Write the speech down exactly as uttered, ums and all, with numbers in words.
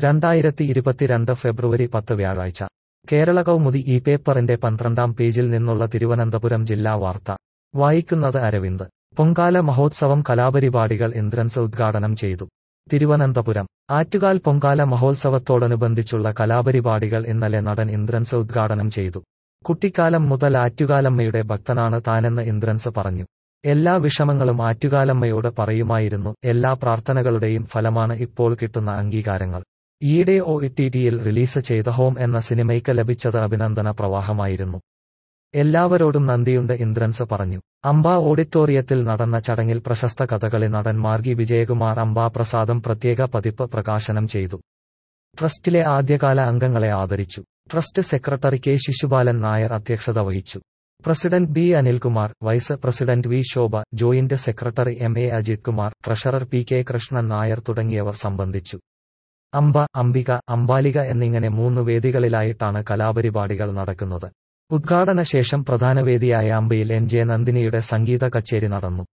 രണ്ടായിരത്തി ഇരുപത്തിരണ്ട് ഫെബ്രുവരി പത്ത് വ്യാഴാഴ്ച കേരള കൗമുദി ഈ പേപ്പറിന്റെ പന്ത്രണ്ടാം പേജിൽ നിന്നുള്ള തിരുവനന്തപുരം ജില്ലാ വാർത്ത വായിക്കുന്നത് അരവിന്ദ്. പൊങ്കാല മഹോത്സവം കലാപരിപാടികൾ ഇന്ദ്രൻസ് ഉദ്ഘാടനം ചെയ്തു. തിരുവനന്തപുരം ആറ്റുകാൽ പൊങ്കാല മഹോത്സവത്തോടനുബന്ധിച്ചുള്ള കലാപരിപാടികൾ ഇന്നലെ നടൻ ഇന്ദ്രൻസ് ഉദ്ഘാടനം ചെയ്തു. കുട്ടിക്കാലം മുതൽ ആറ്റുകാലമ്മയുടെ ഭക്തനാണ് താനെന്ന് ഇന്ദ്രൻസ് പറഞ്ഞു. എല്ലാ വിഷമങ്ങളും ആറ്റുകാലമ്മയോട് പറയുമായിരുന്നു. എല്ലാ പ്രാർത്ഥനകളുടെയും ഫലമാണ് ഇപ്പോൾ കിട്ടുന്ന അംഗീകാരങ്ങൾ. ഈയിടെ ഒ ടി ടിയിൽ റിലീസ് ചെയ്ത ഹോം എന്ന സിനിമയ്ക്ക് ലഭിച്ചത് അഭിനന്ദന പ്രവാഹമായിരുന്നു. എല്ലാവരോടും നന്ദിയുണ്ട് ഇന്ദ്രൻസ് പറഞ്ഞു. അംബ ഓഡിറ്റോറിയത്തിൽ നടന്ന ചടങ്ങിൽ പ്രശസ്ത കഥകളി നടൻ മാർഗി വിജയകുമാർ അംബാപ്രസാദം പ്രത്യേക പതിപ്പ് പ്രകാശനം ചെയ്തു. ട്രസ്റ്റിലെ ആദ്യകാല അംഗങ്ങളെ ആദരിച്ചു. Trust secretary K Shishupalan Nair അധ്യക്ഷത വഹിച്ചു. President B Anilkumar, vice president V Shobha, joint secretary M A Ajith Kumar, treasurer P K Krishnan Nair തുടങ്ങിയവർ സംബന്ധിച്ചു. അംബ, അംബിക, അംബാലിക എന്നിങ്ങനെ മൂന്ന് വേദികളിലായിട്ടാണ് കലാപരിപാടികൾ നടക്കുന്നത്. ഉദ്ഘാടന ശേഷം പ്രധാന വേദിയായ അംബയിൽ എൻ ജെ നന്ദിനിയുടെ സംഗീത കച്ചേരി നടന്നു.